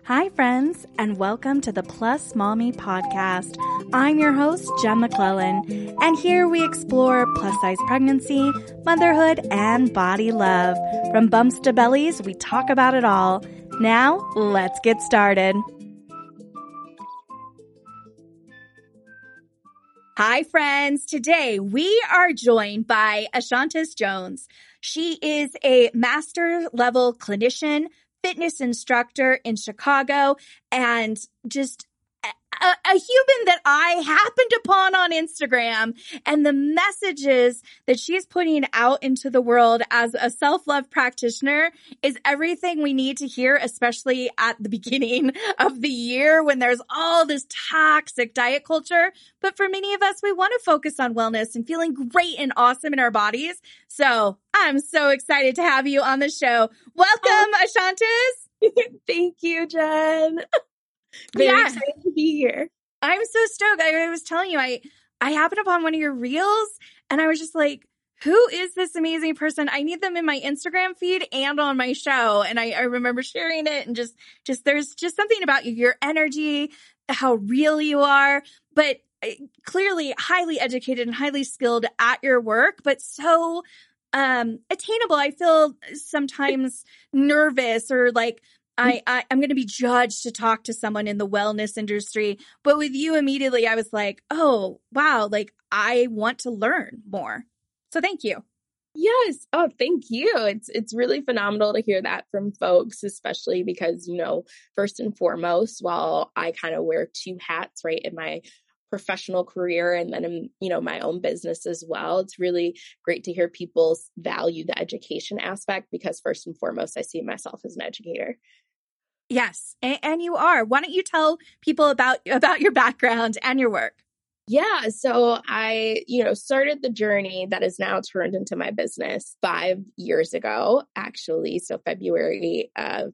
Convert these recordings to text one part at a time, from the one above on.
Hi, friends, and welcome to the Plus Mommy podcast. I'm your host, Jen McClellan, and here we explore plus-size pregnancy, motherhood, and body love. From bumps to bellies, we talk about it all. Now, let's get started. Hi, friends. Today, we are joined by Ashantis Jones. She is a master-level clinician, fitness instructor in Chicago, and just a human that I happened upon on Instagram, and the messages that she's putting out into the world as a self-love practitioner is everything we need to hear, especially at the beginning of the year when there's all this toxic diet culture. But for many of us, we want to focus on wellness and feeling great and awesome in our bodies. So I'm so excited to have you on the show. Welcome, Ashantis. Thank you, Jen. Very excited to be here. I'm so stoked. I was telling you, I happened upon one of your reels and I was just like, who is this amazing person? I need them in my Instagram feed and on my show. And I remember sharing it and just there's just something about you, your energy, how real you are, but clearly highly educated and highly skilled at your work, but so attainable. I feel sometimes nervous or like, I'm going to be judged to talk to someone in the wellness industry. But with you immediately, I was like, oh, wow, like I want to learn more. So thank you. Yes. Oh, thank you. It's really phenomenal to hear that from folks, especially because, first and foremost, while I kind of wear two hats, right, in my professional career and then in, my own business as well, it's really great to hear people value the education aspect because first and foremost, I see myself as an educator. Yes. And you are. Why don't you tell people about your background and your work? Yeah. So I, started the journey that is now turned into my business 5 years ago, actually. So February of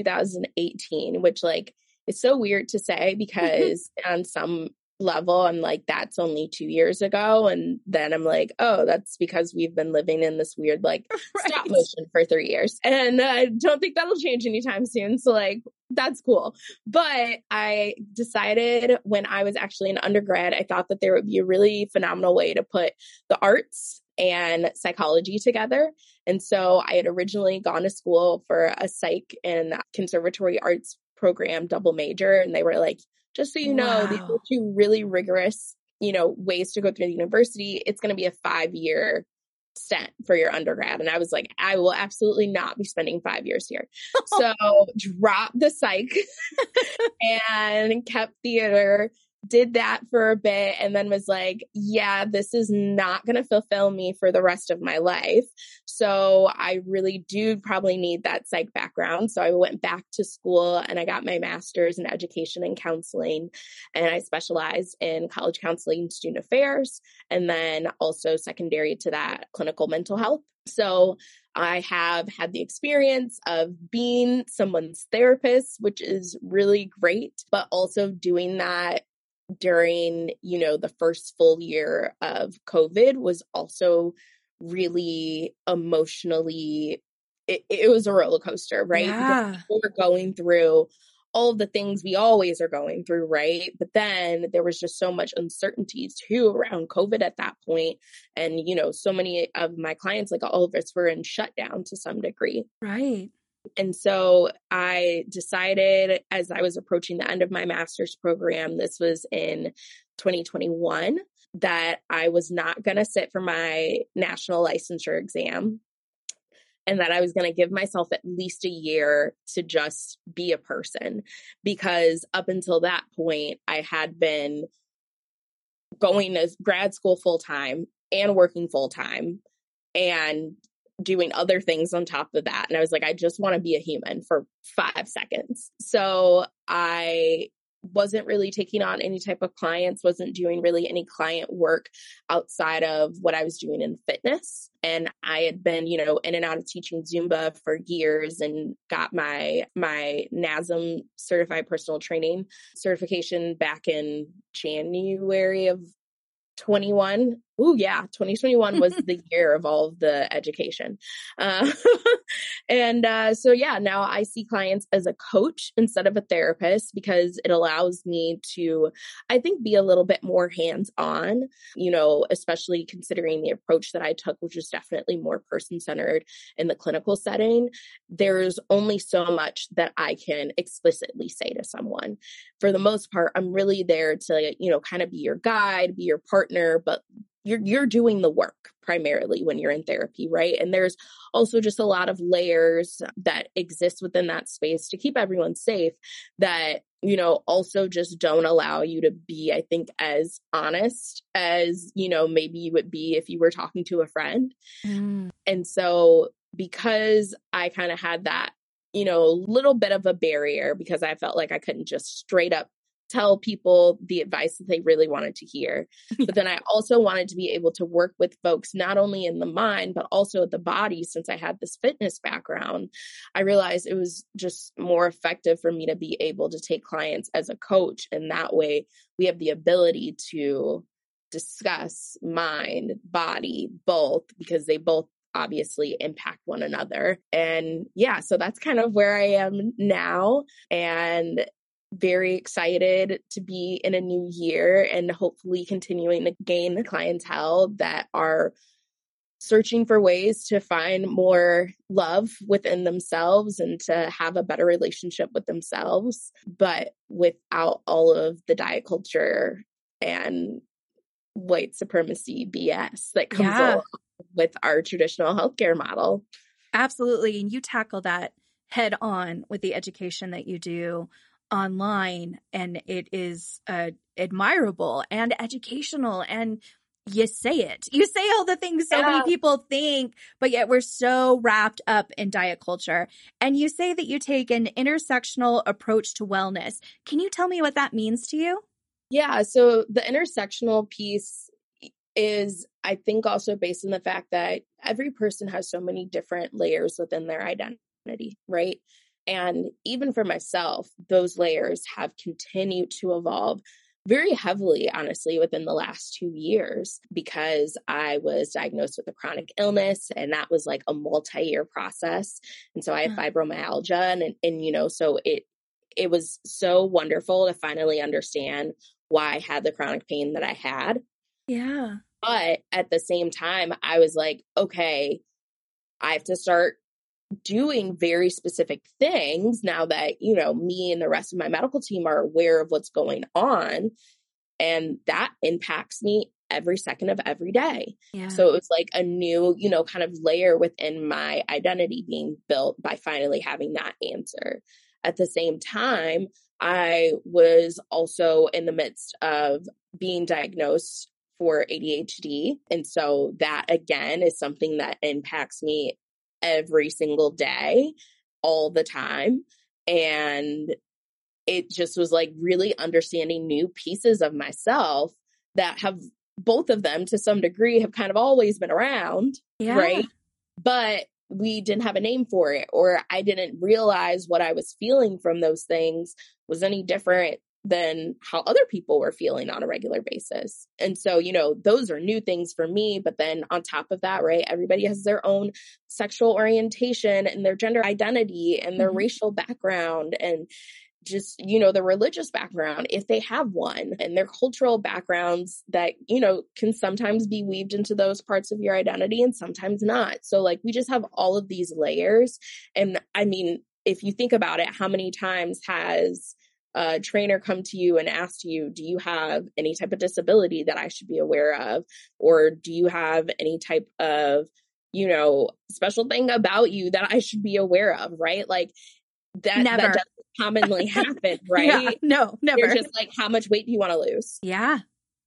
2018, which is so weird to say because on some level, I'm like, that's only 2 years ago. And then I'm like, oh, that's because we've been living in this weird, stop motion for 3 years. And I don't think that'll change anytime soon. So that's cool. But I decided when I was actually an undergrad, I thought that there would be a really phenomenal way to put the arts and psychology together. And so I had originally gone to school for a psych and conservatory arts program double major. And they were like, just so you know, these are two really rigorous, ways to go through the university. It's going to be a 5-year stint for your undergrad. And I was like, I will absolutely not be spending 5 years here. So dropped the psych and kept theater, did that for a bit, and then was like, yeah, this is not going to fulfill me for the rest of my life. So I really do probably need that psych background. So I went back to school and I got my master's in education and counseling. And I specialized in college counseling and student affairs. And then also secondary to that, clinical mental health. So I have had the experience of being someone's therapist, which is really great, but also doing that during, the first full year of COVID was also really emotionally, it was a roller coaster, right? Yeah. Because we were going through all of the things we always are going through, right? But then there was just so much uncertainty too around COVID at that point. And, so many of my clients, like all of us, were in shutdown to some degree. Right. And so I decided as I was approaching the end of my master's program, this was in 2021, that I was not going to sit for my national licensure exam and that I was going to give myself at least a year to just be a person. Because up until that point, I had been going to grad school full time and working full time and doing other things on top of that. And I was like, I just want to be a human for 5 seconds. So I wasn't really taking on any type of clients, wasn't doing really any client work outside of what I was doing in fitness. And I had been, in and out of teaching Zumba for years and got my NASM certified personal training certification back in January of 21. Oh yeah, 2021 was the year of all of the education. Uh, so yeah, now I see clients as a coach instead of a therapist because it allows me to, I think, be a little bit more hands-on, especially considering the approach that I took, which is definitely more person-centered in the clinical setting. There's only so much that I can explicitly say to someone. For the most part, I'm really there to, kind of be your guide, be your partner, but you're doing the work primarily when you're in therapy, right? And there's also just a lot of layers that exist within that space to keep everyone safe that, also just don't allow you to be, I think, as honest as, maybe you would be if you were talking to a friend. And so because I kind of had that, little bit of a barrier because I felt like I couldn't just straight up tell people the advice that they really wanted to hear. But then I also wanted to be able to work with folks, not only in the mind, but also the body. Since I had this fitness background, I realized it was just more effective for me to be able to take clients as a coach. And that way we have the ability to discuss mind, body, both, because they both obviously impact one another. And yeah, so that's kind of where I am now. And very excited to be in a new year and hopefully continuing to gain the clientele that are searching for ways to find more love within themselves and to have a better relationship with themselves, but without all of the diet culture and white supremacy BS that comes along with our traditional healthcare model. Absolutely. And you tackle that head on with the education that you do online, and it is admirable and educational, and you say all the things so many people think, but yet we're so wrapped up in diet culture. And you say that you take an intersectional approach to wellness. Can you tell me what that means to you? Yeah, so the intersectional piece is, I think, also based on the fact that every person has so many different layers within their identity, right? And even for myself, those layers have continued to evolve very heavily, honestly, within the last 2 years, because I was diagnosed with a chronic illness, and that was like a multi-year process. And so I have fibromyalgia, and so it was so wonderful to finally understand why I had the chronic pain that I had. Yeah. But at the same time, I was like, okay, I have to start doing very specific things now that, me and the rest of my medical team are aware of what's going on. And that impacts me every second of every day. Yeah. So it was like a new, kind of layer within my identity being built by finally having that answer. At the same time, I was also in the midst of being diagnosed for ADHD. And so that, again, is something that impacts me every single day, all the time. And it just was like really understanding new pieces of myself that have, both of them to some degree, have kind of always been around, right? But we didn't have a name for it, or I didn't realize what I was feeling from those things was any different than how other people were feeling on a regular basis. And so, those are new things for me. But then on top of that, right, everybody has their own sexual orientation and their gender identity and their racial background and just, the religious background, if they have one, and their cultural backgrounds that, can sometimes be weaved into those parts of your identity and sometimes not. So like, we just have all of these layers. And I mean, if you think about it, how many times has a trainer come to you and asked you, do you have any type of disability that I should be aware of? Or do you have any type of, special thing about you that I should be aware of? Right? Like that doesn't commonly happen, right? Yeah, no, never. They're just like, how much weight do you want to lose? Yeah.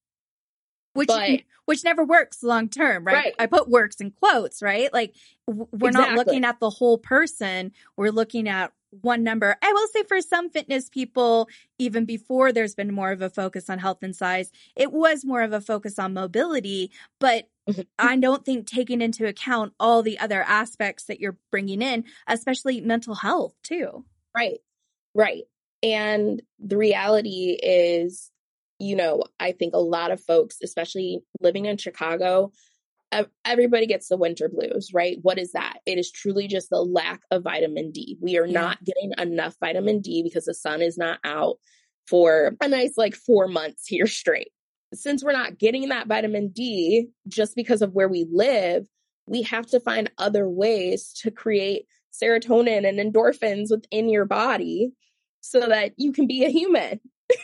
Which never works long term, right? I put works in quotes, right? Like we're not looking at the whole person. We're looking at one number. I will say for some fitness people, even before there's been more of a focus on health and size, it was more of a focus on mobility. But I don't think taking into account all the other aspects that you're bringing in, especially mental health too. Right. And the reality is I think a lot of folks, especially living in Chicago, everybody gets the winter blues, right? What is that? It is truly just the lack of vitamin D. We are not getting enough vitamin D because the sun is not out for a nice 4 months here straight. Since we're not getting that vitamin D just because of where we live, we have to find other ways to create serotonin and endorphins within your body so that you can be a human.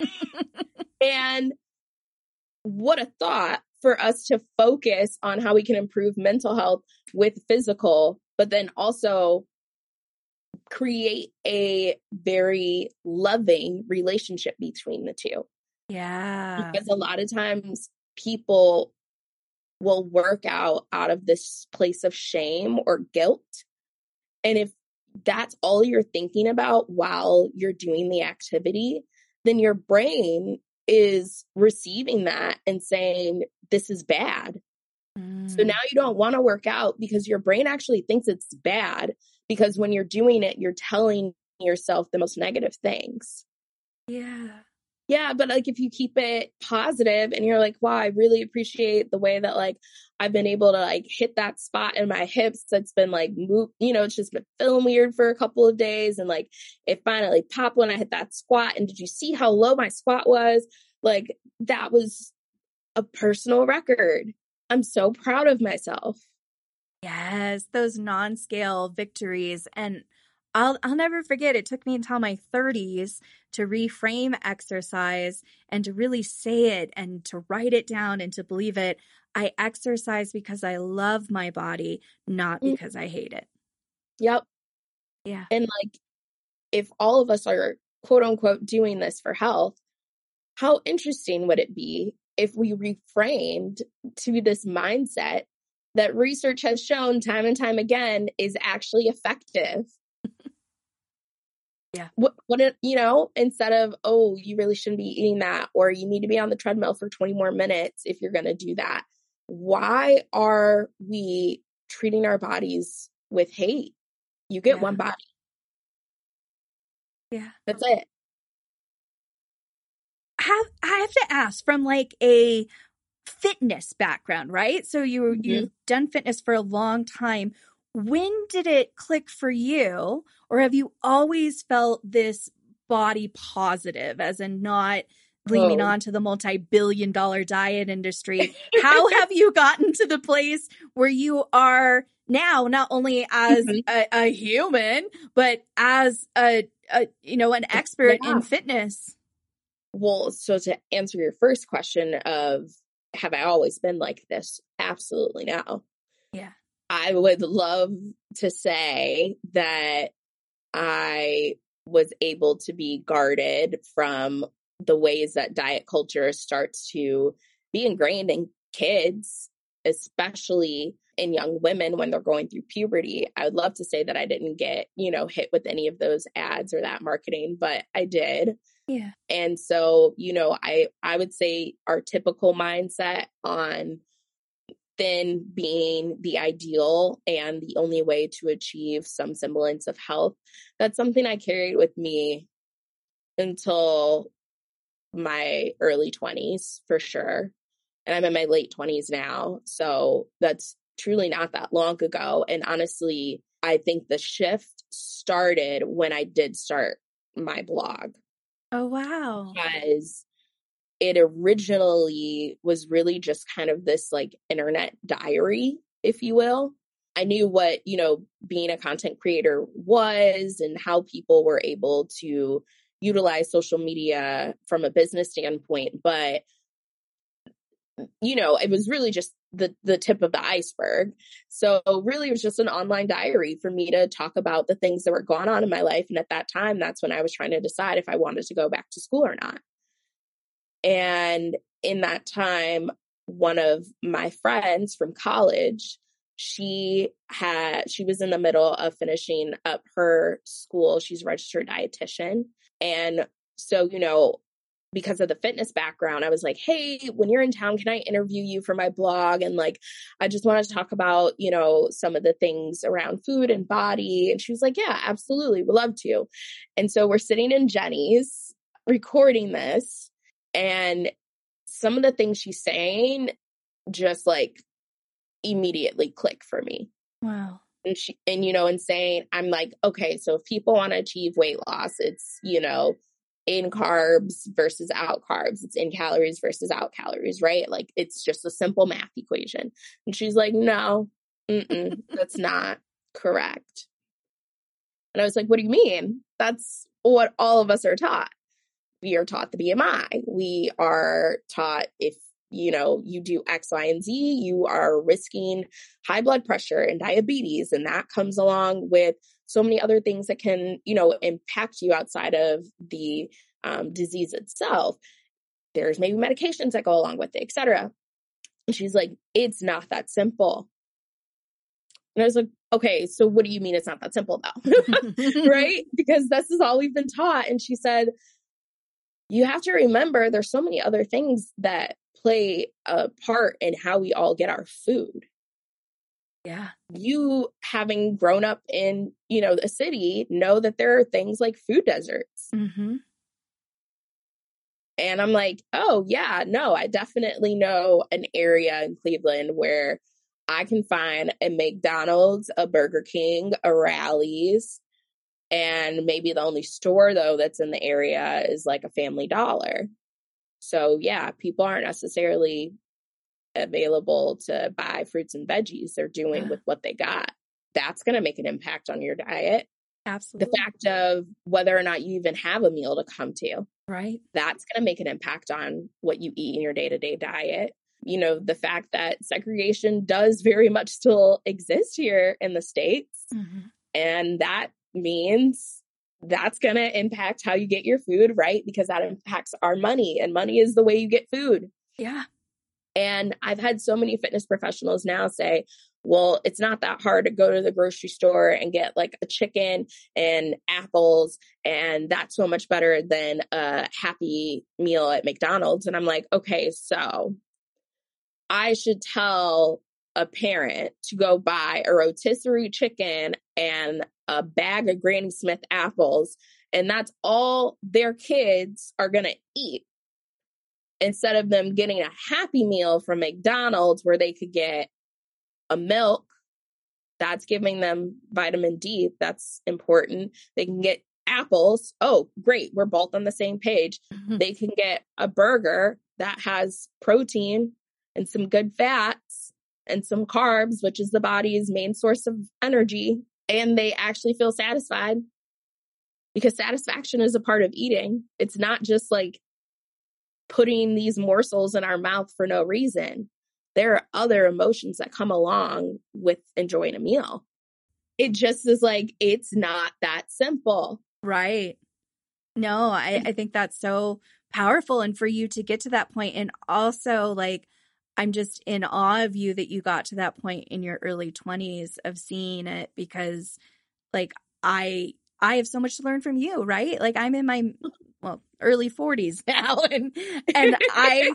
And what a thought for us to focus on how we can improve mental health with physical, but then also create a very loving relationship between the two. Yeah. Because a lot of times people will work out of this place of shame or guilt. And if that's all you're thinking about while you're doing the activity, then your brain is receiving that and saying, this is bad. So now you don't want to work out because your brain actually thinks it's bad, because when you're doing it, you're telling yourself the most negative things. Yeah. Yeah, but if you keep it positive and you're like, wow, I really appreciate the way that I've been able to hit that spot in my hips that's been moved, it's just been feeling weird for a couple of days, and it finally popped when I hit that squat. And did you see how low my squat was? That was a personal record. I'm so proud of myself. Yes, those non-scale victories. And I'll never forget, it took me until my 30s to reframe exercise and to really say it and to write it down and to believe it. I exercise because I love my body, not because I hate it. Yep. Yeah. And if all of us are quote unquote doing this for health, how interesting would it be if we reframed to this mindset that research has shown time and time again is actually effective? Yeah. Instead of, oh, you really shouldn't be eating that, or you need to be on the treadmill for 20 more minutes if you're going to do that. Why are we treating our bodies with hate? You get one body. Yeah. That's it. I have to ask, from a fitness background, right? So you've done fitness for a long time. When did it click for you, or have you always felt this body positive, as in not leaning on to the multi-billion-dollar diet industry? How have you gotten to the place where you are now, not only as a human, but as an expert in fitness? Well, so to answer your first question of, have I always been like this? Absolutely no. Yeah. I would love to say that I was able to be guarded from the ways that diet culture starts to be ingrained in kids, especially in young women when they're going through puberty. I would love to say that I didn't get, hit with any of those ads or that marketing, but I did. Yeah. And so, I would say our typical mindset on thin being the ideal and the only way to achieve some semblance of health, that's something I carried with me until my early 20s for sure. And I'm in my late 20s now. So that's truly not that long ago. And honestly, I think the shift started when I did start my blog. Oh, wow. Because it originally was really just kind of this internet diary, if you will. I knew what, being a content creator was and how people were able to utilize social media from a business standpoint. But, it was really just the tip of the iceberg. So really it was just an online diary for me to talk about the things that were going on in my life. And at that time, that's when I was trying to decide if I wanted to go back to school or not. And in that time, one of my friends from college, she was in the middle of finishing up her school. She's a registered dietitian. And so, because of the fitness background, I was like, hey, when you're in town, can I interview you for my blog? And I just wanted to talk about, some of the things around food and body. And she was like, yeah, absolutely. We'd love to. And so we're sitting in Jenny's recording this. And some of the things she's saying just like immediately click for me. Wow. And you know, and saying, I'm like, okay, so if people want to achieve weight loss, it's, you know, in carbs versus out carbs. It's in calories versus out calories, right? Like, it's just a simple math equation. And she's like, no, that's not correct. And I was like, what do you mean? That's what all of us are taught. We are taught the BMI. We are taught if, you know, you do X, Y, and Z, you are risking high blood pressure and diabetes. And that comes along with so many other things that can, you know, impact you outside of the disease itself. There's maybe medications that go along with it, etc. And she's like, it's not that simple. And I was like, okay, so what do you mean it's not that simple though? Right? Because this is all we've been taught. And she said, you have to remember there's so many other things that play a part in how we all get our food. Yeah. You, having grown up in, you know, the city, know that there are things like food deserts. Mm-hmm. And I'm like, oh yeah, no, I definitely know an area in Cleveland where I can find a McDonald's, a Burger King, a Rally's, and maybe the only store though that's in the area is like a Family Dollar. So yeah, people aren't necessarily available to buy fruits and veggies. They're doing with what they got. That's going to make an impact on your diet. Absolutely. The fact of whether or not you even have a meal to come to. Right. That's going to make an impact on what you eat in your day-to-day diet. You know, the fact that segregation does very much still exist here in the States. Mm-hmm. And that means that's going to impact how you get your food, right? Because that impacts our money, and money is the way you get food. Yeah. And I've had so many fitness professionals now say, well, it's not that hard to go to the grocery store and get like a chicken and apples, and that's so much better than a Happy Meal at McDonald's. And I'm like, okay, so I should tell a parent to go buy a rotisserie chicken and a bag of Granny Smith apples, and that's all their kids are going to eat, instead of them getting a Happy Meal from McDonald's where they could get a milk that's giving them vitamin D. That's important. They can get apples. Oh, great. We're both on the same page. Mm-hmm. They can get a burger that has protein and some good fats and some carbs, which is the body's main source of energy. And they actually feel satisfied, because satisfaction is a part of eating. It's not just like putting these morsels in our mouth for no reason. There are other emotions that come along with enjoying a meal. It just is like, it's not that simple. Right. No, I think that's so powerful. And for you to get to that point, and also like, I'm just in awe of you that you got to that point in your early 20s of seeing it, because like, I have so much to learn from you, right? Like, I'm in my early 40s now, and I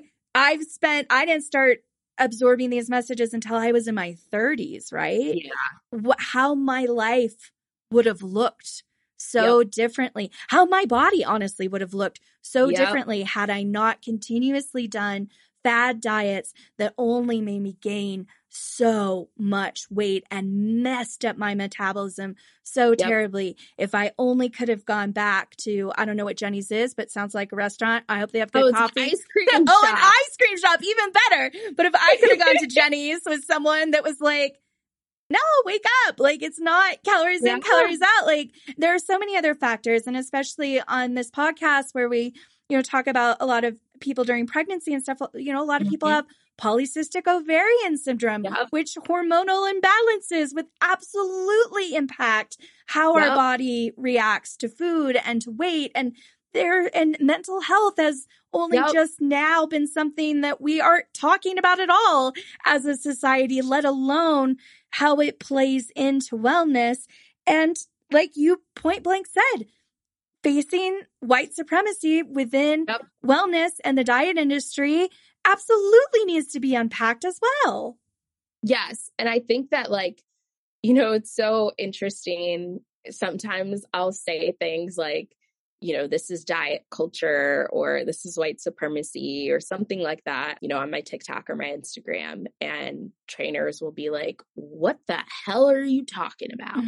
didn't start absorbing these messages until I was in my 30s, right? Yeah. How my life would have looked so differently, how my body honestly would have looked so differently had I not continuously done fad diets that only made me gain so much weight and messed up my metabolism so terribly. If I only could have gone back to, I don't know what Jenny's is, but sounds like a restaurant. I hope they have good coffee. An ice cream shop. An ice cream shop, even better. But if I could have gone to Jenny's with someone that was like, no, wake up. Like, it's not calories in, calories out. Like, there are so many other factors. And especially on this podcast where we, you know, talk about a lot of people during pregnancy and stuff, you know, a lot of people have polycystic ovarian syndrome, which hormonal imbalances would absolutely impact how our body reacts to food and to weight. And mental health has only just now been something that we aren't talking about at all as a society, let alone how it plays into wellness. And like you point blank said, facing white supremacy within wellness and the diet industry absolutely needs to be unpacked as well. Yes. And I think that, like, you know, it's so interesting. Sometimes I'll say things like, this is diet culture or this is white supremacy or something like that, on my TikTok or my Instagram. And trainers will be like, what the hell are you talking about?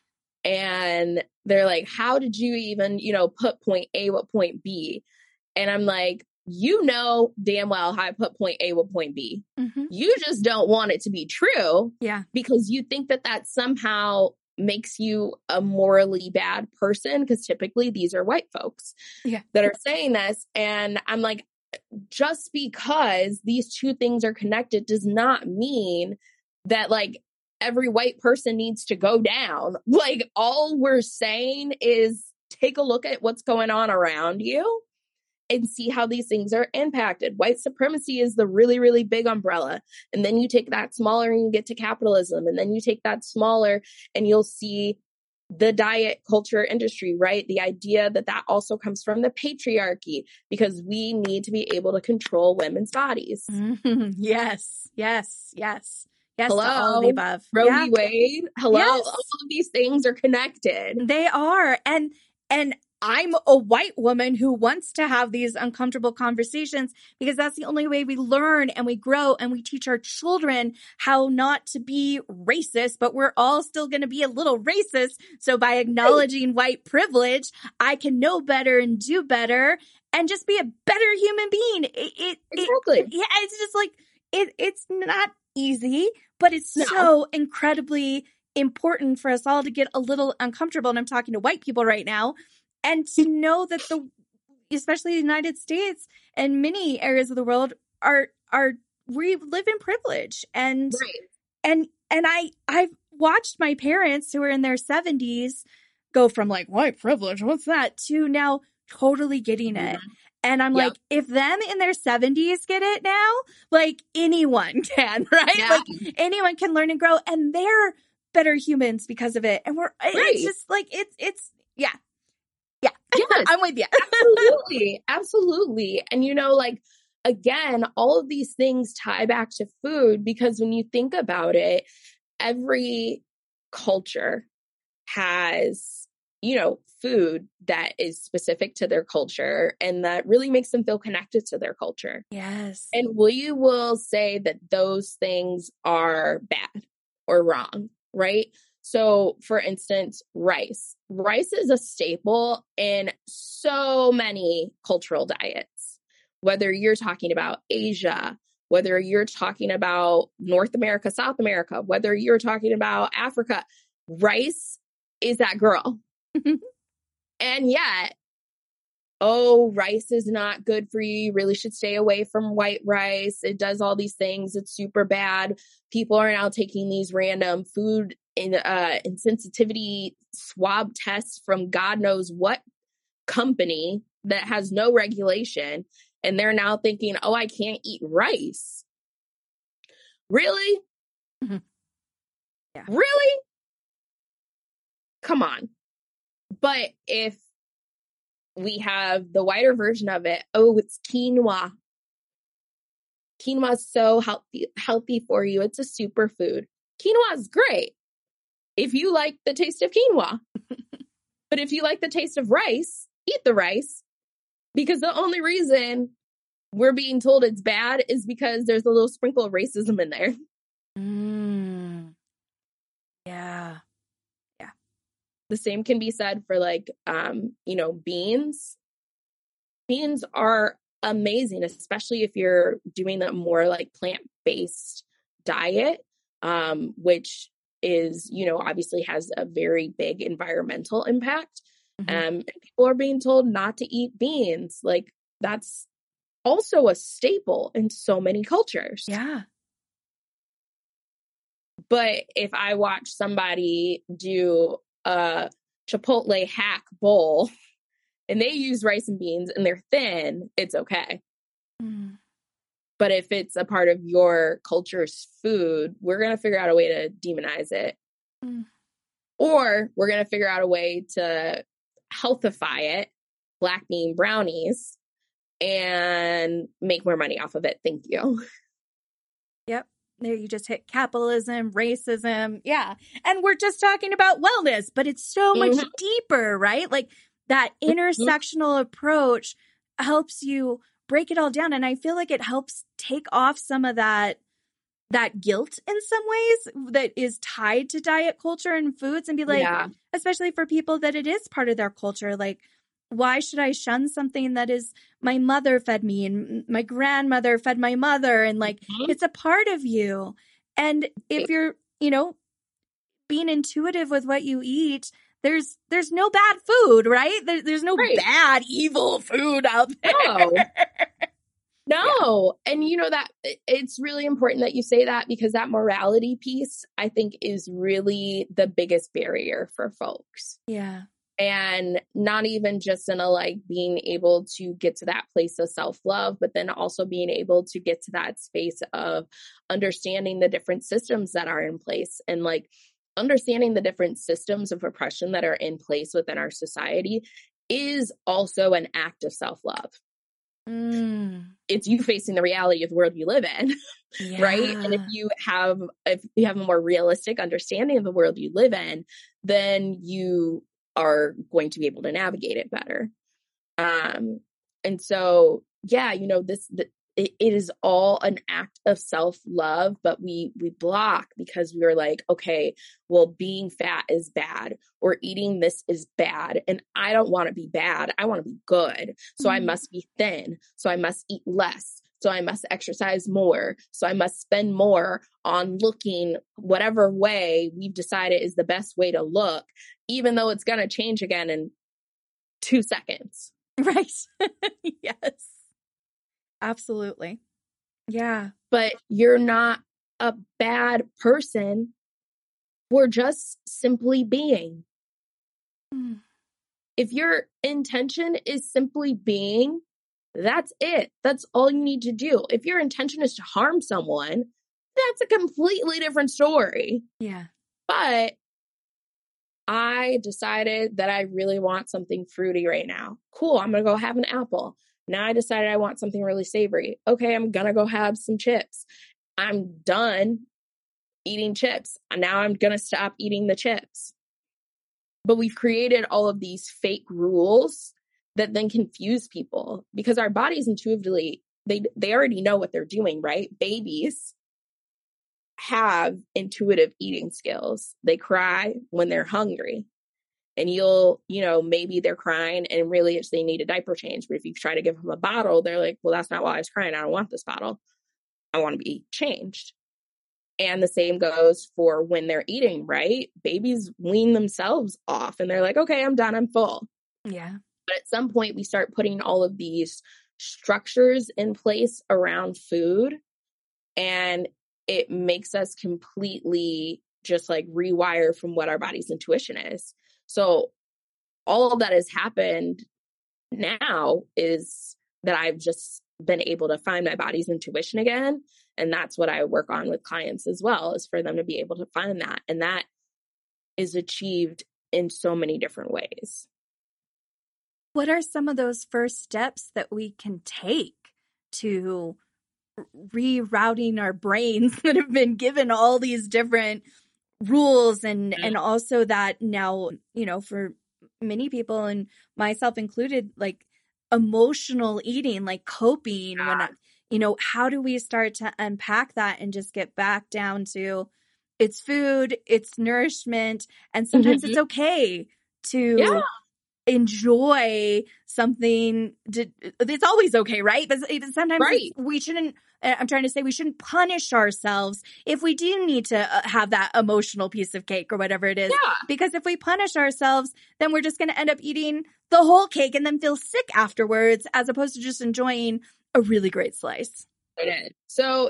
And they're like, how did you even, put point A with point B? And I'm like, damn well how I put point A with point B. You just don't want it to be true. Yeah. Because you think that somehow makes you a morally bad person, because typically these are white folks that are saying this. And I'm like, just because these two things are connected does not mean that like every white person needs to go down. Like, all we're saying is take a look at what's going on around you and see how these things are impacted. White supremacy is the really, really big umbrella. And then you take that smaller and you get to capitalism. And then you take that smaller and you'll see the diet culture industry, right? The idea that also comes from the patriarchy, because we need to be able to control women's bodies. Yes. Hello, to all of the above. Roe v. Wade. Hello. Yes. All of these things are connected. They are. And I'm a white woman who wants to have these uncomfortable conversations, because that's the only way we learn and we grow and we teach our children how not to be racist, but we're all still going to be a little racist. So by acknowledging white privilege, I can know better and do better and just be a better human being. Exactly. It's just like, it's not easy, but it's so incredibly important for us all to get a little uncomfortable. And I'm talking to white people right now. And to know that especially the United States and many areas of the world we live in privilege. And I've watched my parents who are in their 70s go from like, white privilege, what's that, to now totally getting it. And I'm like, if them in their 70s get it now, like anyone can, right? Yeah. Like anyone can learn and grow, and they're better humans because of it. And it's just like, it's yes, I'm with you. Absolutely. And like, again, all of these things tie back to food, because when you think about it, every culture has, food that is specific to their culture and that really makes them feel connected to their culture. Yes. And we will say that those things are bad or wrong, right? So, for instance, rice. Rice is a staple in so many cultural diets, whether you're talking about Asia, whether you're talking about North America, South America, whether you're talking about Africa. Rice is that girl. And yet, rice is not good for you. You really should stay away from white rice. It does all these things. It's super bad. People are now taking these random food insensitivity swab tests from God knows what company that has no regulation. And they're now thinking, I can't eat rice. Really? Mm-hmm. Yeah. Really? Come on. But if we have the whiter version of it, it's quinoa. Quinoa is so healthy for you. It's a superfood. Quinoa is great if you like the taste of quinoa. But if you like the taste of rice, eat the rice. Because the only reason we're being told it's bad is because there's a little sprinkle of racism in there. Yeah. The same can be said for beans. Beans are amazing, especially if you're doing a more like plant-based diet, which is, obviously has a very big environmental impact. And people are being told not to eat beans. Like, that's also a staple in so many cultures. Yeah. But if I watch somebody do a Chipotle hack bowl and they use rice and beans and they're thin, it's okay. But if it's a part of your culture's food, we're going to figure out a way to demonize it. Or we're going to figure out a way to healthify it, black bean brownies, and make more money off of it. Thank you. Yep. There you just hit capitalism, racism. Yeah. And we're just talking about wellness, but it's so much deeper, right? Like, that intersectional approach helps you break it all down. And I feel like it helps take off some of that guilt in some ways that is tied to diet culture and foods, and be like, especially for people that it is part of their culture, like, why should I shun something that is my mother fed me and my grandmother fed my mother, and like it's a part of you. And if you're, being intuitive with what you eat, there's no bad food, right? There's no bad, evil food out there. No. And that it's really important that you say that, because that morality piece, I think, is really the biggest barrier for folks. Yeah. And not even just in a like being able to get to that place of self-love, but then also being able to get to that space of understanding the different systems that are in place, and like understanding the different systems of oppression that are in place within our society is also an act of self-love. It's you facing the reality of the world you live in, right? And if you have a more realistic understanding of the world you live in, then you are going to be able to navigate it better. And so, it is all an act of self-love, but we block because we are like, okay, well, being fat is bad, or eating this is bad. And I don't want to be bad. I want to be good. So I must be thin. So I must eat less. So I must exercise more. So I must spend more on looking whatever way we've decided is the best way to look, even though it's going to change again in 2 seconds. Right. Yes. Absolutely. Yeah. But you're not a bad person. We're just simply being. If your intention is simply being, that's it. That's all you need to do. If your intention is to harm someone, that's a completely different story. Yeah. But I decided that I really want something fruity right now. Cool. I'm going to go have an apple. Now I decided I want something really savory. Okay, I'm going to go have some chips. I'm done eating chips. And now I'm going to stop eating the chips. But we've created all of these fake rules that then confuse people, because our bodies intuitively, they already know what they're doing, right? Babies have intuitive eating skills. They cry when they're hungry. And maybe they're crying and really they need a diaper change. But if you try to give them a bottle, they're like, well, that's not why I was crying. I don't want this bottle. I want to be changed. And the same goes for when they're eating, right? Babies wean themselves off and they're like, okay, I'm done. I'm full. Yeah. But at some point we start putting all of these structures in place around food, and it makes us completely just like rewire from what our body's intuition is. So all of that has happened now is that I've just been able to find my body's intuition again. And that's what I work on with clients as well, is for them to be able to find that. And that is achieved in so many different ways. What are some of those first steps that we can take to rerouting our brains that have been given all these different rules, and also that now, for many people, and myself included, like emotional eating, like coping, when how do we start to unpack that and just get back down to it's food, it's nourishment, and sometimes it's okay to enjoy something. It's always okay, right? But sometimes we shouldn't. I'm trying to say we shouldn't punish ourselves if we do need to have that emotional piece of cake or whatever it is. Yeah. Because if we punish ourselves, then we're just going to end up eating the whole cake and then feel sick afterwards, as opposed to just enjoying a really great slice. It is. So,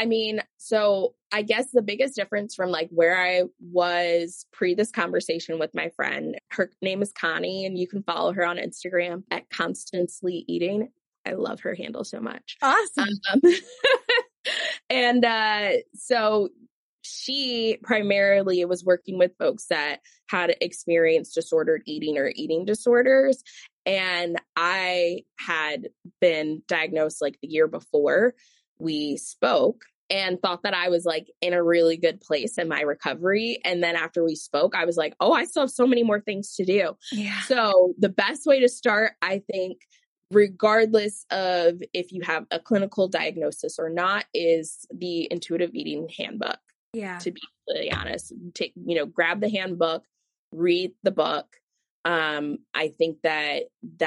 I guess the biggest difference from like where I was pre this conversation with my friend, her name is Connie, and you can follow her on Instagram at Constantly Eating. I love her handle so much. Awesome. And so she primarily was working with folks that had experienced disordered eating or eating disorders. And I had been diagnosed like the year before we spoke. and thought that I was like in a really good place in my recovery. And then after we spoke, I was like, oh, I still have so many more things to do. Yeah. So the best way to start, I think, regardless of if you have a clinical diagnosis or not, is the Intuitive Eating Handbook. Yeah. To be completely honest, grab the handbook, read the book. I think that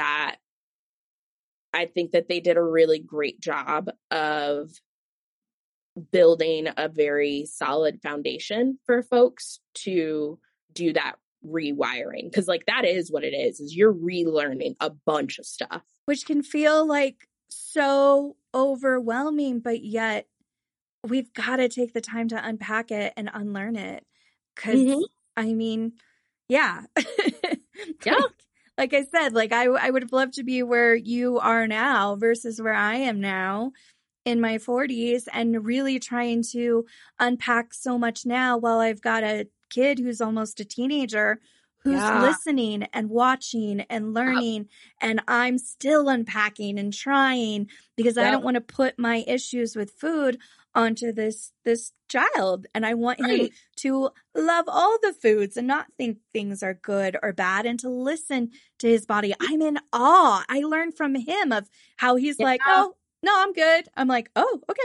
they did a really great job of building a very solid foundation for folks to do that rewiring. Because like that is what it is you're relearning a bunch of stuff. Which can feel like so overwhelming, but yet we've got to take the time to unpack it and unlearn it. Because, I mean, yeah. Yeah. Like I said, like I would have loved to be where you are now versus where I am now in my 40s, and really trying to unpack so much now while I've got a kid who's almost a teenager who's listening and watching and learning. And I'm still unpacking and trying because I don't want to put my issues with food onto this child. And I want him to love all the foods and not think things are good or bad, and to listen to his body. I'm in awe. I learned from him of how he's like, oh, no, I'm good. I'm like, oh, okay,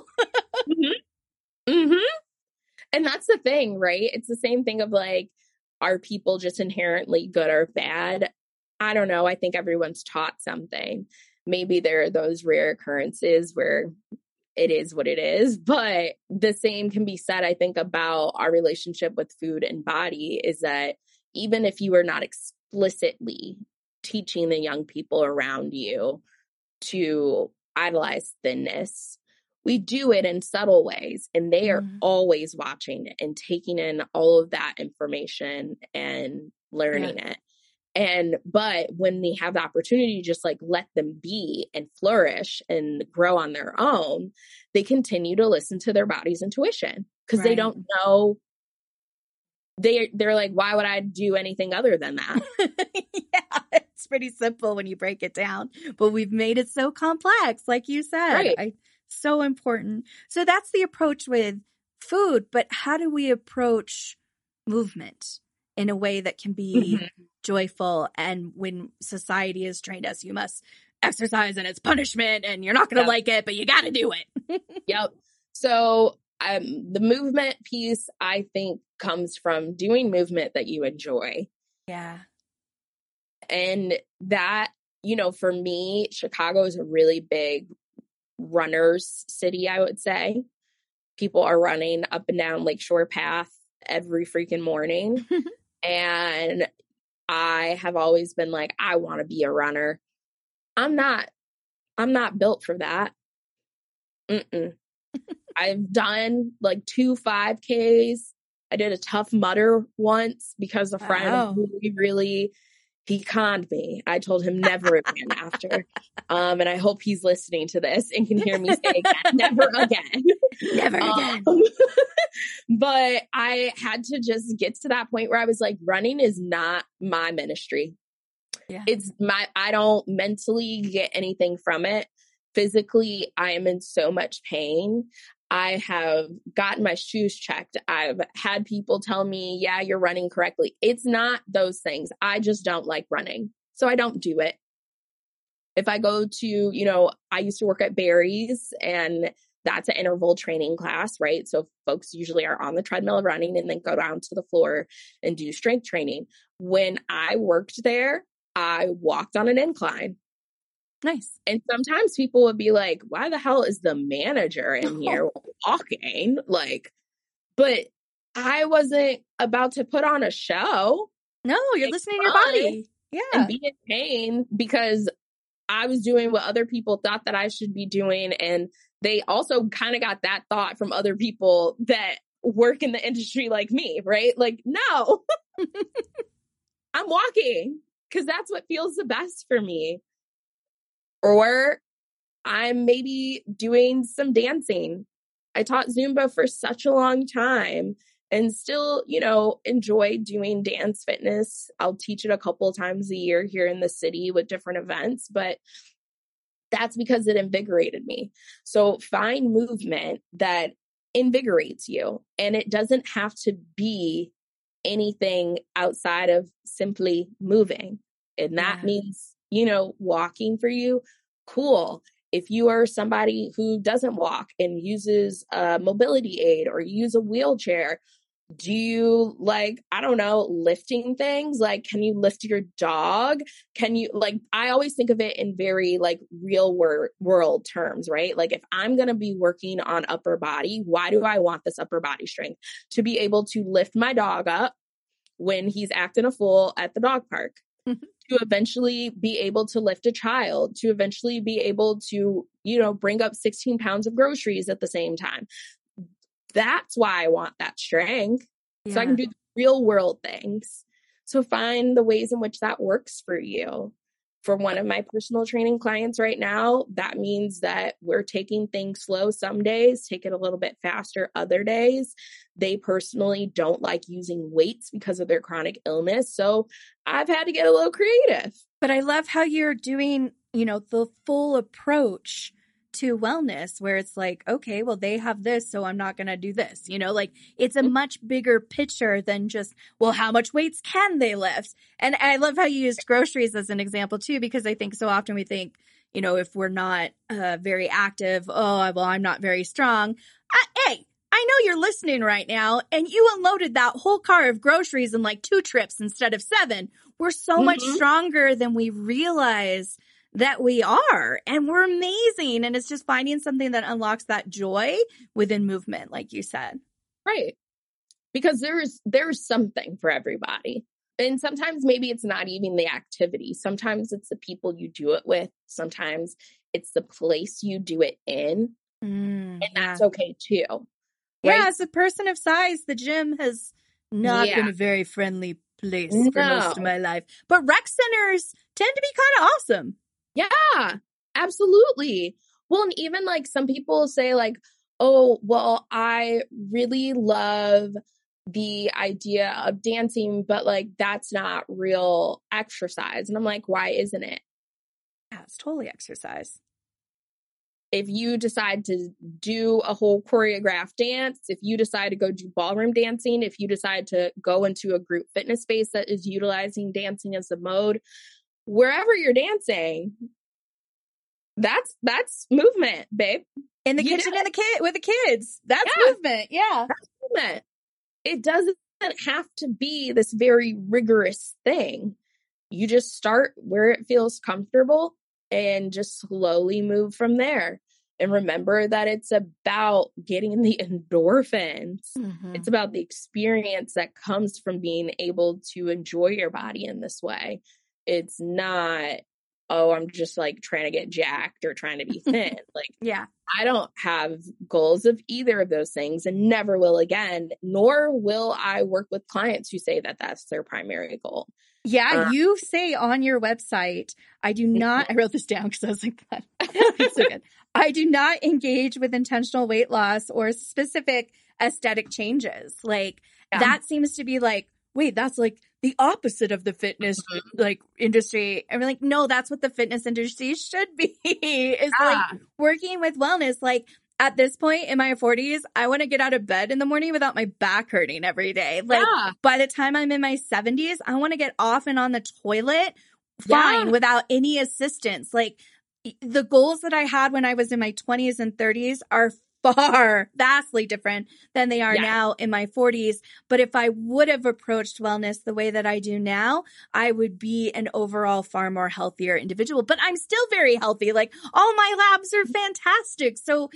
cool. And that's the thing, right? It's the same thing of like, are people just inherently good or bad? I don't know. I think everyone's taught something. Maybe there are those rare occurrences where it is what it is, but the same can be said, I think, about our relationship with food and body, is that even if you are not explicitly teaching the young people around you to idolize thinness, we do it in subtle ways, and they are always watching it and taking in all of that information and learning it. But when they have the opportunity to just like let them be and flourish and grow on their own, they continue to listen to their body's intuition, because they don't know. They're like, why would I do anything other than that? Yeah, it's pretty simple when you break it down, but we've made it so complex, like you said. So important. So that's the approach with food, but how do we approach movement in a way that can be joyful? And when society has trained us, you must exercise and it's punishment and you're not going to like it, but you got to do it. So the movement piece, I think, comes from doing movement that you enjoy. Yeah. And that, for me, Chicago is a really big runners city, I would say. People are running up and down Lakeshore Path every freaking morning. And I have always been like, I want to be a runner. I'm not built for that. I've done like 2 5Ks. I did a Tough Mudder once because a friend really he conned me. I told him never again after. And I hope he's listening to this and can hear me say again, never again. Never again. But I had to just get to that point where I was like, running is not my ministry. I don't mentally get anything from it. Physically, I am in so much pain. I have gotten my shoes checked. I've had people tell me, yeah, you're running correctly. It's not those things. I just don't like running. So I don't do it. If I go to, I used to work at Barry's, and that's an interval training class, right? So folks usually are on the treadmill running and then go down to the floor and do strength training. When I worked there, I walked on an incline. Nice. And sometimes people would be like, why the hell is the manager in here walking? But I wasn't about to put on a show. No, you're listening to your body. Yeah. And be in pain because I was doing what other people thought that I should be doing. And they also kind of got that thought from other people that work in the industry like me, right? Like, no, I'm walking because that's what feels the best for me. Or I'm maybe doing some dancing. I taught Zumba for such a long time and still, enjoy doing dance fitness. I'll teach it a couple of times a year here in the city with different events, but That's because it invigorated me. So find movement that invigorates you. And it doesn't have to be anything outside of simply moving. And that means, walking for you. Cool. If you are somebody who doesn't walk and uses a mobility aid or use a wheelchair, do you I don't know, lifting things? Like, can you lift your dog? Can you I always think of it in very real world terms, right? Like if I'm going to be working on upper body, why do I want this upper body strength? To be able to lift my dog up when he's acting a fool at the dog park, to eventually be able to lift a child, to eventually be able to, bring up 16 pounds of groceries at the same time. That's why I want that strength. So I can do real world things. So find the ways in which that works for you. For one of my personal training clients right now, that means that we're taking things slow some days, take it a little bit faster other days. They personally don't like using weights because of their chronic illness. So I've had to get a little creative. But I love how you're doing, the full approach to wellness, where it's like, okay, well, they have this, so I'm not going to do this. It's a much bigger picture than just, well, how much weights can they lift? And I love how you used groceries as an example too, because I think so often we think, if we're not very active, oh, well, I'm not very strong. Hey, I know you're listening right now and you unloaded that whole car of groceries in 2 trips instead of 7. We're so much stronger than we realize that we are, and we're amazing. And it's just finding something that unlocks that joy within movement, like you said. Right. Because there's something for everybody. And sometimes maybe it's not even the activity. Sometimes it's the people you do it with. Sometimes it's the place you do it in. And that's okay too. Right? Yeah, as a person of size, the gym has not been a very friendly place for most of my life. But rec centers tend to be kind of awesome. Yeah, absolutely. Well, and even some people say oh, well, I really love the idea of dancing, but that's not real exercise. And I'm like, why isn't it? Yeah, it's totally exercise. If you decide to do a whole choreographed dance, if you decide to go do ballroom dancing, if you decide to go into a group fitness space that is utilizing dancing as a mode, wherever you're dancing, that's movement, babe. In the kitchen with the kids. That's movement. Yeah. That's movement. It doesn't have to be this very rigorous thing. You just start where it feels comfortable and just slowly move from there. And remember that it's about getting the endorphins. It's about the experience that comes from being able to enjoy your body in this way. It's not, oh, I'm just trying to get jacked or trying to be thin. I don't have goals of either of those things and never will again, nor will I work with clients who say that that's their primary goal. Yeah, you say on your website, I do not, I wrote this down because I was like, that's so good. I do not engage with intentional weight loss or specific aesthetic changes. That seems to be wait, that's the opposite of the fitness industry. And we're like, no, that's what the fitness industry should be, is working with wellness. At this point in my 40s, I want to get out of bed in the morning without my back hurting every day. By the time I'm in my 70s, I want to get off and on the toilet fine without any assistance. The goals that I had when I was in my 20s and 30s are vastly different than they are now in my 40s. But if I would have approached wellness the way that I do now, I would be an overall far more healthier individual. But I'm still very healthy. All my labs are fantastic. So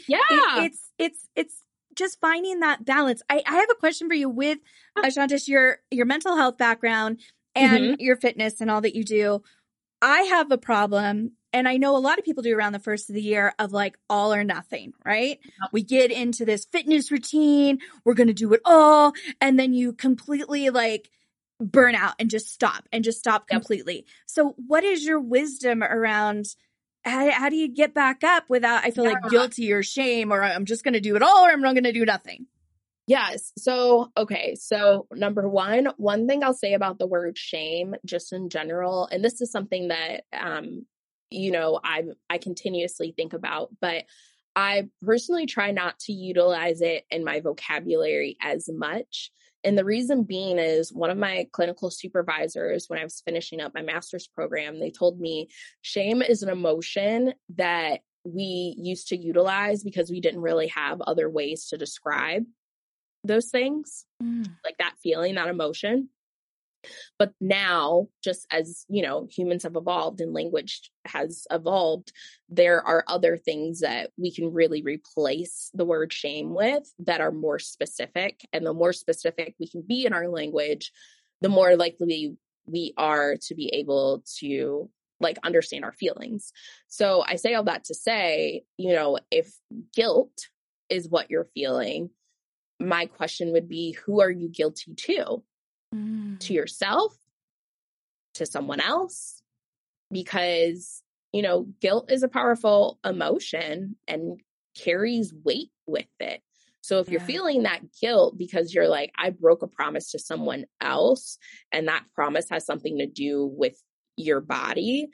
it's just finding that balance. I have a question for you with Ashantis, your mental health background and your fitness and all that you do. I have a problem, and I know a lot of people do around the first of the year, of all or nothing, right? Yep. We get into this fitness routine. We're going to do it all. And then you completely burn out and just stop completely. So what is your wisdom around how do you get back up without, I feel guilty or shame, or I'm just going to do it all, or I'm not going to do nothing? Yes. So, okay. So number one thing I'll say about the word shame, just in general, and this is something that I continuously think about, but I personally try not to utilize it in my vocabulary as much. And the reason being is one of my clinical supervisors, when I was finishing up my master's program, they told me shame is an emotion that we used to utilize because we didn't really have other ways to describe those things, like that feeling, that emotion. But now, just as, humans have evolved and language has evolved, there are other things that we can really replace the word shame with that are more specific. And the more specific we can be in our language, the more likely we are to be able to understand our feelings. So I say all that to say, if guilt is what you're feeling, my question would be, who are you guilty to? To yourself, to someone else? Because, guilt is a powerful emotion and carries weight with it. So if you're feeling that guilt because you're like, I broke a promise to someone else, and that promise has something to do with your body,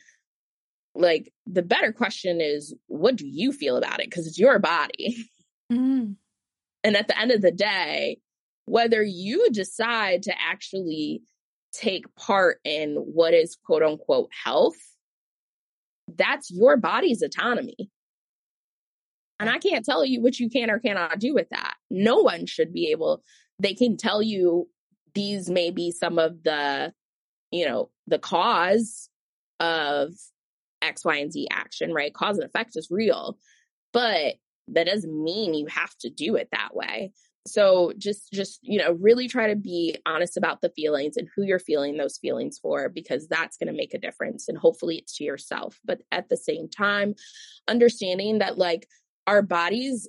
the better question is, what do you feel about it? Because it's your body. And at the end of the day, whether you decide to actually take part in what is quote unquote health, that's your body's autonomy. And I can't tell you what you can or cannot do with that. No one should be able, they can tell you these may be some of the, the cause of X, Y, and Z action, right? Cause and effect is real, but that doesn't mean you have to do it that way. So just, really try to be honest about the feelings and who you're feeling those feelings for, because that's going to make a difference. And hopefully it's to yourself. But at the same time, understanding that our bodies,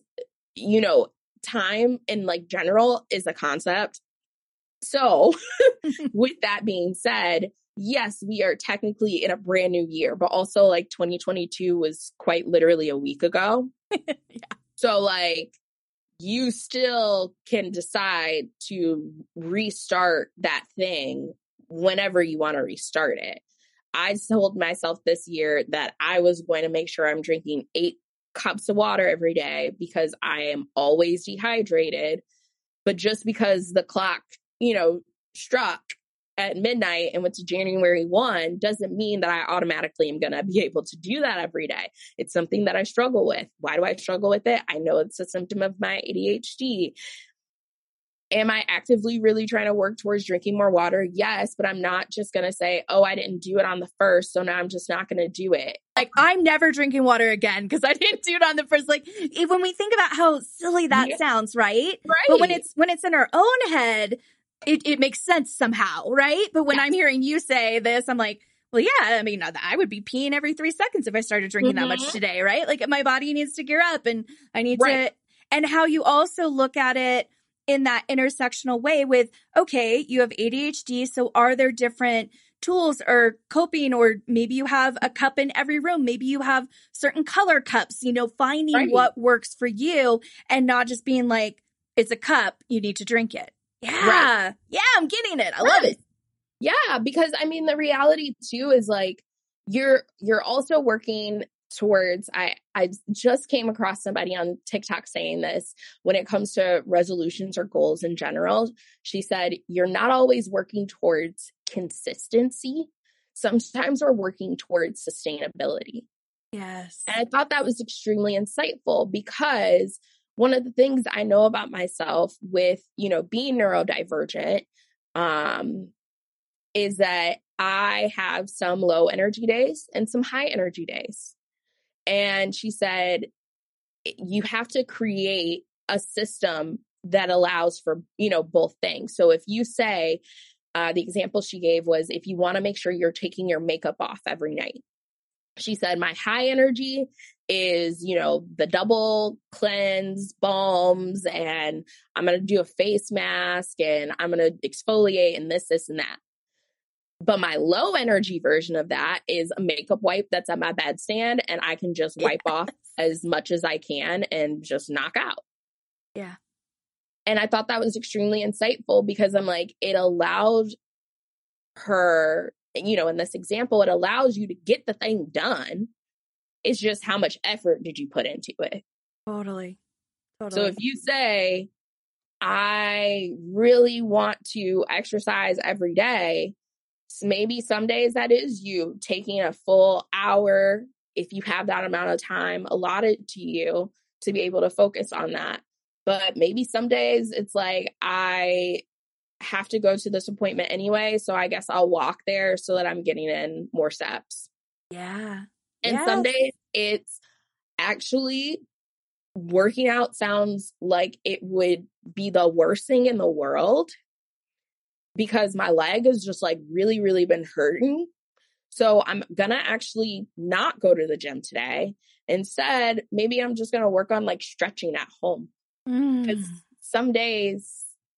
time in general is a concept. So with that being said, yes, we are technically in a brand new year, but also 2022 was quite literally a week ago. Yeah. So you still can decide to restart that thing whenever you want to restart it. I told myself this year that I was going to make sure I'm drinking 8 cups of water every day because I am always dehydrated. But just because the clock, struck at midnight and went to January 1 doesn't mean that I automatically am going to be able to do that every day. It's something that I struggle with. Why do I struggle with it? I know it's a symptom of my ADHD. Am I actively really trying to work towards drinking more water? Yes, but I'm not just going to say, oh, I didn't do it on the first, so now I'm just not going to do it. I'm never drinking water again because I didn't do it on the first. When we think about how silly that sounds, right? Right. But when it's in our own head, it makes sense somehow, right? But when I'm hearing you say this, I'm like, well, yeah, I mean, I would be peeing every 3 seconds if I started drinking that much today, right? My body needs to gear up and I need to, and how you also look at it in that intersectional way with, okay, you have ADHD. So are there different tools or coping, or maybe you have a cup in every room. Maybe you have certain color cups, finding what works for you and not just being like, it's a cup, you need to drink it. Yeah. Right. Yeah, I'm getting it. I love it. Yeah, because I mean, the reality too is you're also working towards, I just came across somebody on TikTok saying this when it comes to resolutions or goals in general. She said, you're not always working towards consistency. Sometimes we're working towards sustainability. Yes. And I thought that was extremely insightful because one of the things I know about myself with, being neurodivergent, is that I have some low energy days and some high energy days. And she said, you have to create a system that allows for, both things. So if you say, the example she gave was, if you want to make sure you're taking your makeup off every night. She said, my high energy is, the double cleanse balms, and I'm going to do a face mask, and I'm going to exfoliate and this, and that. But my low energy version of that is a makeup wipe that's at my bedstand, and I can just wipe off as much as I can and just knock out. Yeah. And I thought that was extremely insightful because I'm like, it allowed her, in this example, it allows you to get the thing done It's just how much effort did you put into it? Totally. So if you say, I really want to exercise every day, maybe some days that is you taking a full hour, if you have that amount of time allotted to you to be able to focus on that. But maybe some days it's like, I have to go to this appointment anyway, so I guess I'll walk there so that I'm getting in more steps. Yeah. And some days it's actually working out sounds like it would be the worst thing in the world because my leg has just like really, really been hurting. So I'm going to actually not go to the gym today. Instead, maybe I'm just going to work on like stretching at home. Because some days,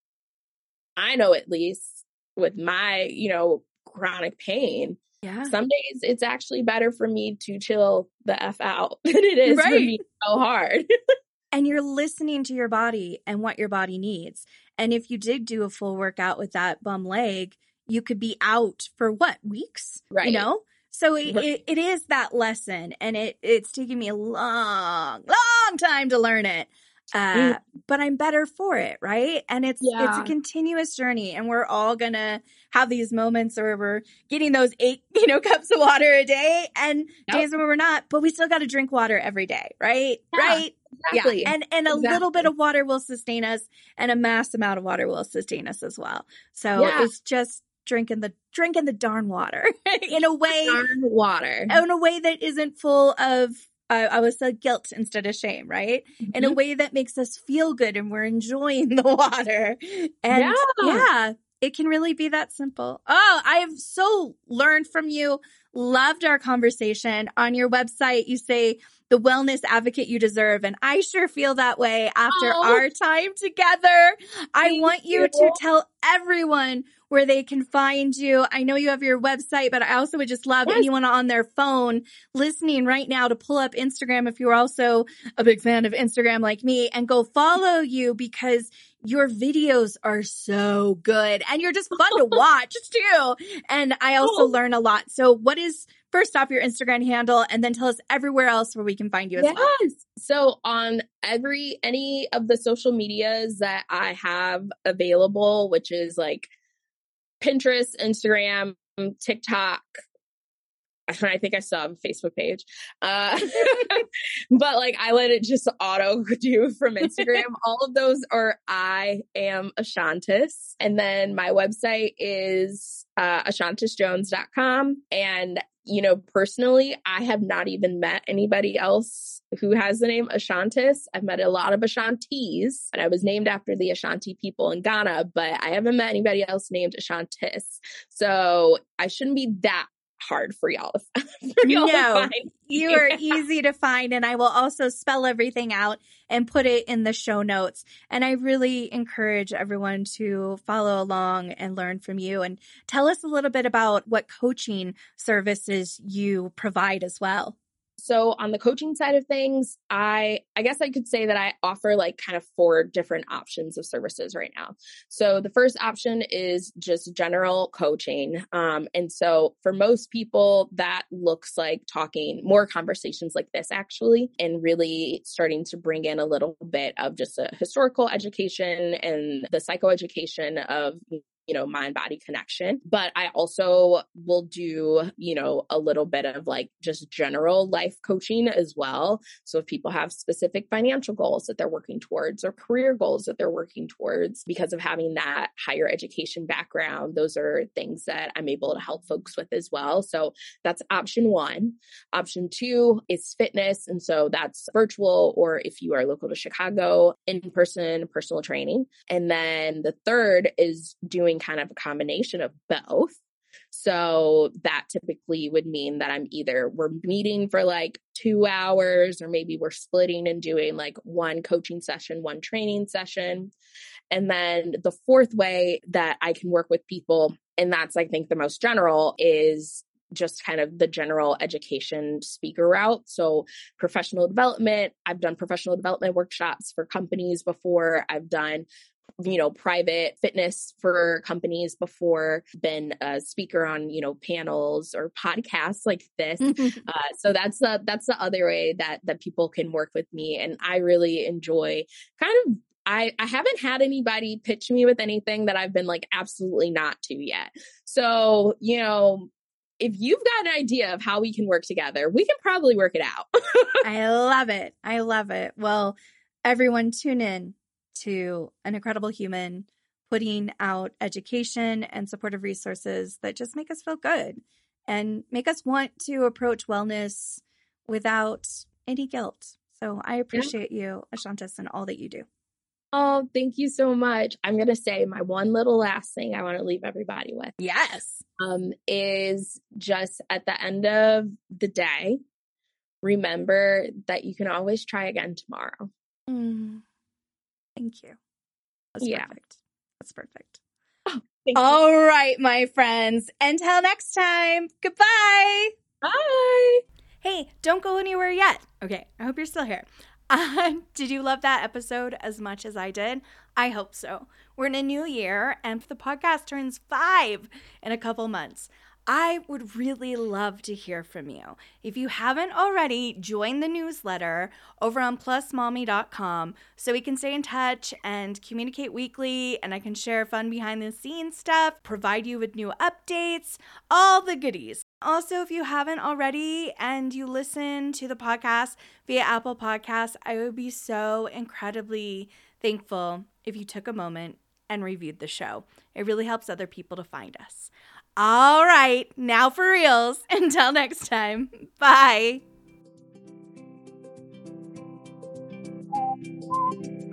I know at least with my, chronic pain, some days it's actually better for me to chill the F out than it is for me to go hard. And you're listening to your body and what your body needs. And if you did do a full workout with that bum leg, you could be out for weeks? Right. So it is that lesson, and it's taking me a long, long time to learn it. But I'm better for it, right? And it's a continuous journey, and we're all gonna have these moments where we're getting those 8, cups of water a day, and days when we're not, but we still got to drink water every day, right? Yeah, right? Exactly. Yeah. And a little bit of water will sustain us, and a mass amount of water will sustain us as well. So it's just drinking the darn water in a way that isn't full of I would say guilt instead of shame, right? Mm-hmm. In a way that makes us feel good and we're enjoying the water. And it can really be that simple. Oh, I have so learned from you. Loved our conversation. On your website, you say the wellness advocate you deserve. And I sure feel that way after our time together. I want you to tell everyone where they can find you. I know you have your website, but I also would just love anyone on their phone listening right now to pull up Instagram if you're also a big fan of Instagram like me, and go follow you because your videos are so good and you're just fun to watch too. And I also learn a lot. So what is, first off, your Instagram handle, and then tell us everywhere else where we can find you as well. So on any of the social medias that I have available, which is like Pinterest, Instagram, TikTok, I think I still have a Facebook page. But like I let it just auto do from Instagram. All of those are I am Ashantis. And then my website is ashantisjones.com. And, personally, I have not even met anybody else who has the name Ashantis. I've met a lot of Ashantis, and I was named after the Ashanti people in Ghana, but I haven't met anybody else named Ashantis. So I shouldn't be that hard for y'all to find. You are easy to find, and I will also spell everything out and put it in the show notes. And I really encourage everyone to follow along and learn from you, and tell us a little bit about what coaching services you provide as well. So on the coaching side of things, I guess I could say that I offer like kind of 4 different options of services right now. So the first option is just general coaching. And so for most people, that looks like talking more conversations like this actually, and really starting to bring in a little bit of just a historical education and the psychoeducation of mind-body connection. But I also will do, a little bit of like just general life coaching as well. So if people have specific financial goals that they're working towards or career goals that they're working towards because of having that higher education background, those are things that I'm able to help folks with as well. So that's option 1. Option 2 is fitness. And so that's virtual, or if you are local to Chicago, in-person personal training. And then the third is doing kind of a combination of both. So that typically would mean that we're meeting for like 2 hours, or maybe we're splitting and doing like 1 coaching session, 1 training session. And then the fourth way that I can work with people, and that's I think the most general, is just kind of the general education speaker route. So professional development, I've done professional development workshops for companies before. I've done private fitness for companies before, been a speaker on, panels or podcasts like this. So that's the other way that people can work with me. And I really enjoy I haven't had anybody pitch me with anything that I've been like, absolutely not to yet. So, if you've got an idea of how we can work together, we can probably work it out. I love it. I love it. Well, everyone tune in to An Incredible Human, putting out education and supportive resources that just make us feel good and make us want to approach wellness without any guilt. So I appreciate you, Ashantis, and all that you do. Oh, thank you so much. I'm going to say my one little last thing I want to leave everybody with. Yes. Is just at the end of the day, remember that you can always try again tomorrow. Thank you. That's perfect. That's perfect. Oh, all right, my friends. Until next time, goodbye. Bye. Hey, don't go anywhere yet. Okay, I hope you're still here. Did you love that episode as much as I did? I hope so. We're in a new year, and the podcast turns 5 in a couple months. I would really love to hear from you. If you haven't already, join the newsletter over on plusmommy.com so we can stay in touch and communicate weekly, and I can share fun behind-the-scenes stuff, provide you with new updates, all the goodies. Also, if you haven't already and you listen to the podcast via Apple Podcasts, I would be so incredibly thankful if you took a moment and reviewed the show. It really helps other people to find us. All right, now for reals. Until next time, bye.